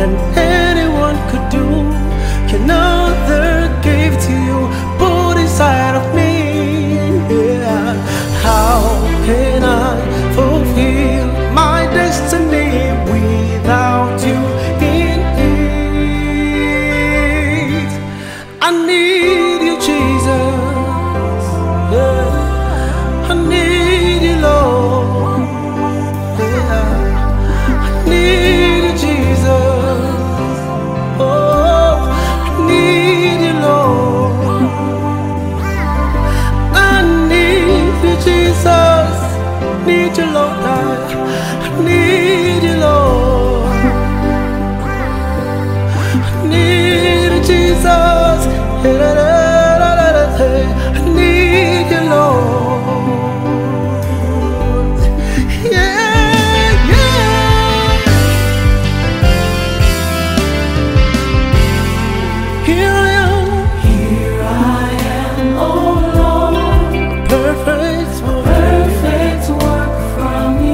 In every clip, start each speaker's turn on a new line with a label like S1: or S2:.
S1: than anyone could do. Another gave to you, put inside of me. Yeah. How can I fulfill my destiny without you in it? I need you, Jesus. Yeah. I need you, Lord. Yeah. I need you, Jesus. Oh, I need you, Lord. I need you, Jesus. Need you, Lord. I need you, Lord. I need you, Jesus. I need you, Lord. Yeah, yeah. Here I am.
S2: Here I am, oh Lord,
S1: Perfect work.
S2: perfect work from you.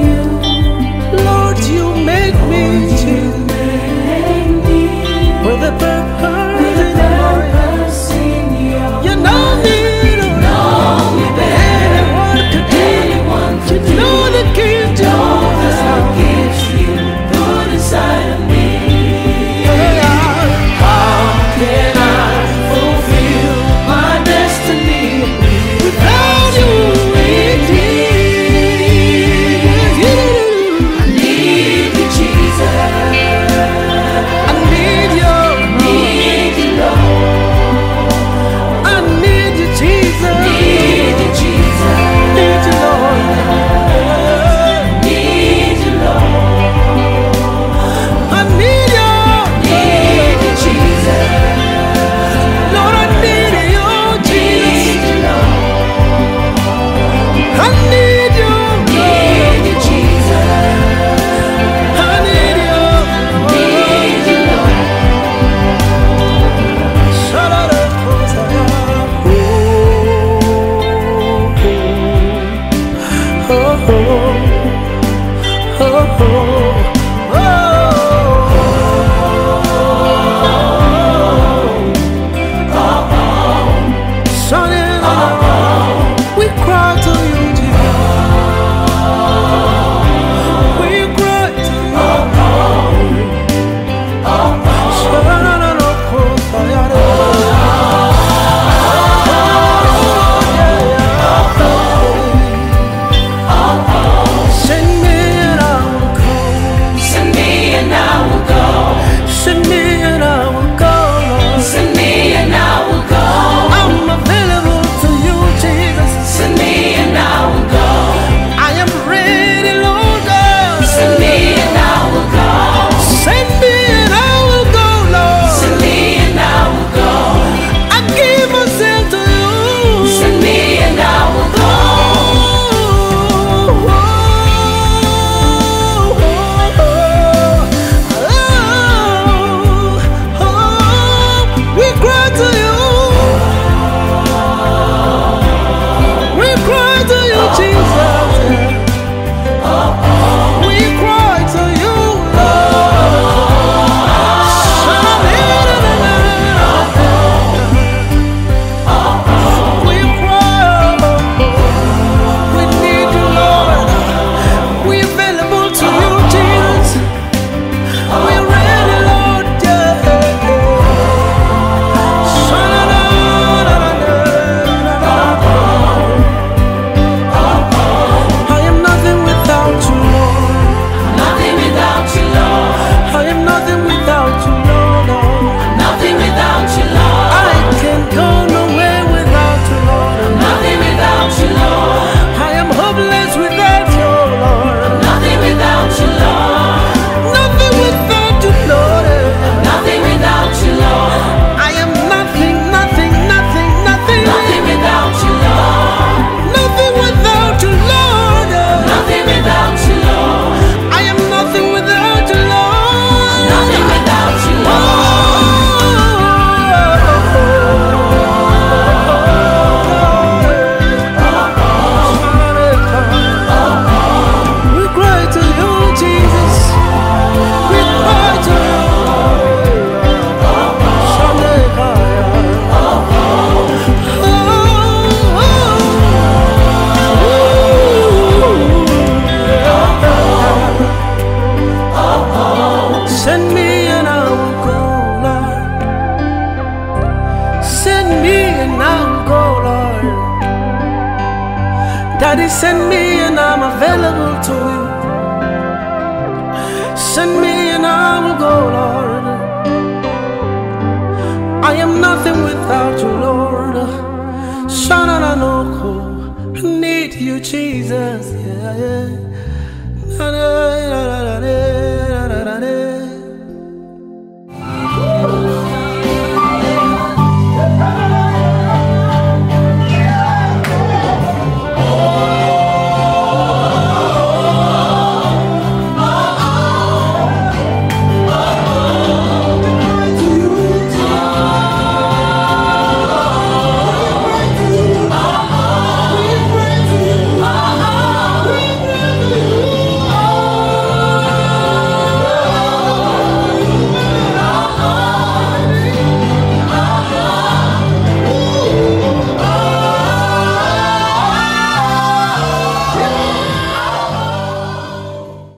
S1: Daddy, send me and I'm available to you. Send me and I will go, Lord. I am nothing without you, Lord. Shananoko, I need you, Jesus. Yeah, yeah.